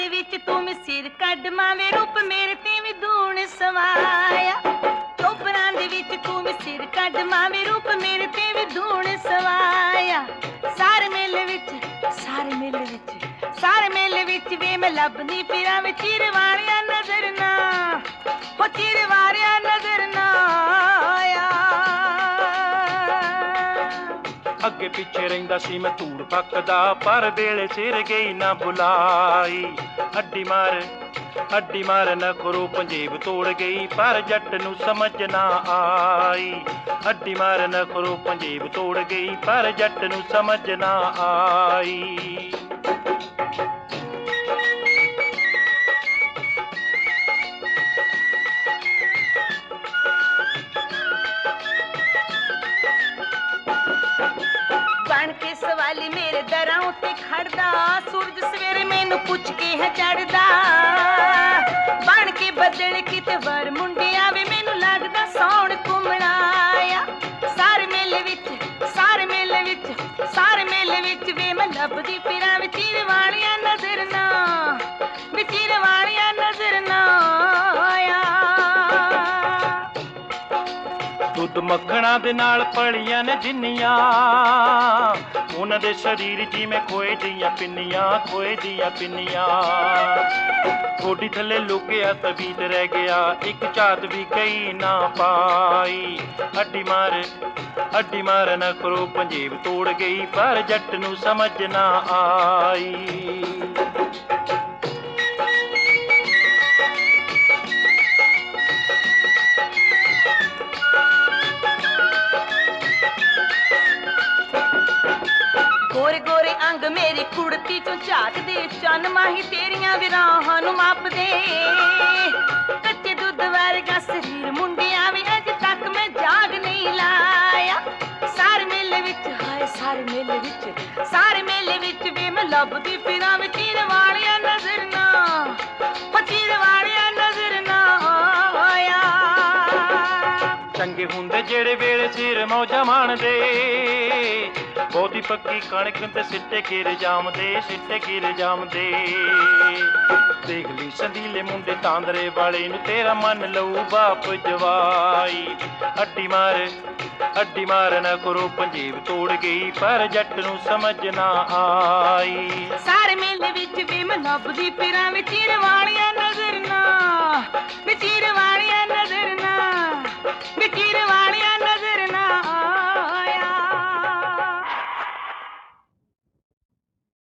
ਵਿੱਚ ਤੂੰ ਮਿਸਿਰ ਕੱਢ ਮਾਵੇਂ ਰੂਪ ਮੇਰੇ ਤੇ ਵੀ ਦੂਣ ਸਵਾਇਆ। ਚੋਬਰਾਂ ਦੇ ਵਿੱਚ ਤੂੰ ਮਿਸਿਰ ਕੱਢ ਮਾਵੇਂ ਰੂਪ ਮੇਰੇ ਤੇ ਵੀ ਦੂਣ ਸਵਾਇਆ। ਸਾਰੇ ਮੇਲੇ ਵਿੱਚ ਵੇ ਮੈਂ ਲੱਭਦੀ ਫਿਰਾਂ ਵੇ ਚਿਰ ਵਾਲਿਆ ਨਜ਼ਰ ਨਾ, ਹੋ ਚਿਰ ਵਾਲਿਆ ਨਜ਼ਰ ਨਾ ਆਇਆ। ਅੱਗੇ ਪਿੱਛੇ ਰਹਿੰਦਾ ਸੀ ਮੈਂ ਧੂੜ ਪੱਕਦਾ, ਪਰ ਵੇਲੇ ਸਿਰ ਗਈ ਨਾ ਬੁਲਾਈ। ਅੱਡੀ ਮਾਰ ਨਖਰੋ ਪੰਜੇਬ ਤੋੜ ਗਈ, ਪਰ ਜੱਟ ਨੂੰ ਸਮਝ ਨਾ ਆਈ। ਅੱਡੀ ਮਾਰ ਨਖਰੋ ਪੰਜੇਬ ਤੋੜ ਗਈ, ਪਰ ਜੱਟ ਨੂੰ ਸਮਝ ਨਾ ਆਈ। ਬਣ ਕੇ ਸਵਾਲੀ ਮੇਰੇ ਦਰਾਂ ਉੱਤੇ ਖੜਦਾ, ਸੂਰਜ ਸਵੇਰੇ ਮੈਨੂੰ ਪੁੱਛ ਕੇ ਹੈ ਚੜਦਾ। ਬਣ ਕੇ ਬੱਦਲ ਕਿਤੇ ਵਰ ਮੁੰਡਿਆ ਵੇ ਮੈਨੂੰ ਲੱਗਦਾ ਸੌਣ ਘੁੰਮਣਾ ਆਇਆ। ਸਾਰੇ ਮੇਲੇ ਵਿੱਚ ਵੇ ਮੈਂ ਲੱਭਦੀ ਫਿਰਾਂ ਵੇ ਚਿਰ ਵਾਲਿਆ ਨਜ਼ਰ ਨਾ, ਵੇ ਚਿਰ ਵਾਲਿਆ ਨਜ਼ਰ ਨਾ ਆਇਆ। ਦੁੱਧ ਮੱਖਣਾ ਦੇ ਨਾਲ ਪਲੀਆਂ ਨੇ ਜਿੰਨੀਆਂ, ਉਹਨਾਂ ਦੇ ਸਰੀਰ ਜਿਵੇਂ ਖੋਏ ਦੀਆਂ ਪਿੰਨੀਆਂ। ਗੋਡੀ ਥੱਲੇ ਲੁਕਿਆ ਤਬੀਤ ਰਹਿ ਗਿਆ, ਇੱਕ ਝਾਤ ਵੀ ਕਈ ਨਾ ਪਾਈ। ਅੱਡੀ ਮਾਰ ਨਖਰੋ ਪੰਜੇਬ ਤੋੜ ਗਈ, ਪਰ ਜੱਟ ਨੂੰ ਸਮਝ ਨਾ ਆਈ। ਗੋਰੇ ਗੋਰੇ ਅੰਗ ਮੇਰੀ ਕੁੜਤੀ ਚੋਂ ਝਾਕਦੇ, ਚੰਨ ਮਾਹੀ ਤੇਰੀਆਂ ਵਿਰਾਹਾਂ ਨੂੰ ਮਾਪਦੇ। ਕੱਚੇ ਦੁੱਧ ਵਰਗਾ ਸਰੀਰ ਮੁੰਡਿਆਂ ਵੀ ਅਜੇ ਤੱਕ ਮੈਂ ਜਾਗ ਨਹੀਂ ਲਾਇਆ। ਸਾਰੇ ਮੇਲੇ ਵਿੱਚ ਵੀ ਮੈਂ ਲੱਭਦੀ ਫਿਰਾਂ ਵੇ ਚਿਰ ਵਾਲਿਆ ਨਜ਼ਰ ਨਾ, ਹੋ ਚਿਰ ਵਾਲਿਆ ਨਜ਼ਰ ਨਾ ਆਇਆ। ਚੰਗੇ ਹੁੰਦੇ ਜਿਹੜੇ ਵੇਲੇ ਸਿਰ ਮੌਜਾਂ ਮਾਣਦੇ, ਬਹੁਤੀ ਪੱਕੀ ਕਣਕ ਤੇ ਸਿੱਟੇ ਗਿਰ ਜਾਮਦੇ। ਦੇਖ ਲਈ ਸੰਦੀਲੇ ਮੁੰਡੇ ਤਾਂਦਰੇ ਵਾਲੇ ਨੂੰ, ਤੇਰਾ ਮਨ ਲਊ ਬਾਪ ਜਵਾਈ। ਅੱਡੀ ਮਾਰ ਨਾ ਕਰੋ ਪੰਜੇਬ ਤੋੜ ਗਈ, ਪਰ ਜੱਟ ਨੂੰ ਸਮਝ ਨਾ ਆਈ। ਸਾਰੇ ਮੇਲੇ ਵਿੱਚ ਵੀ ਮੈਂ ਲੱਭਦੀ ਫਿਰਾਂ ਵੇ ਚਿਰ ਵਾਲਿਆ ਨਜ਼ਰ ਨਾ, ਵੇ ਚਿਰ ਵਾਲਿਆ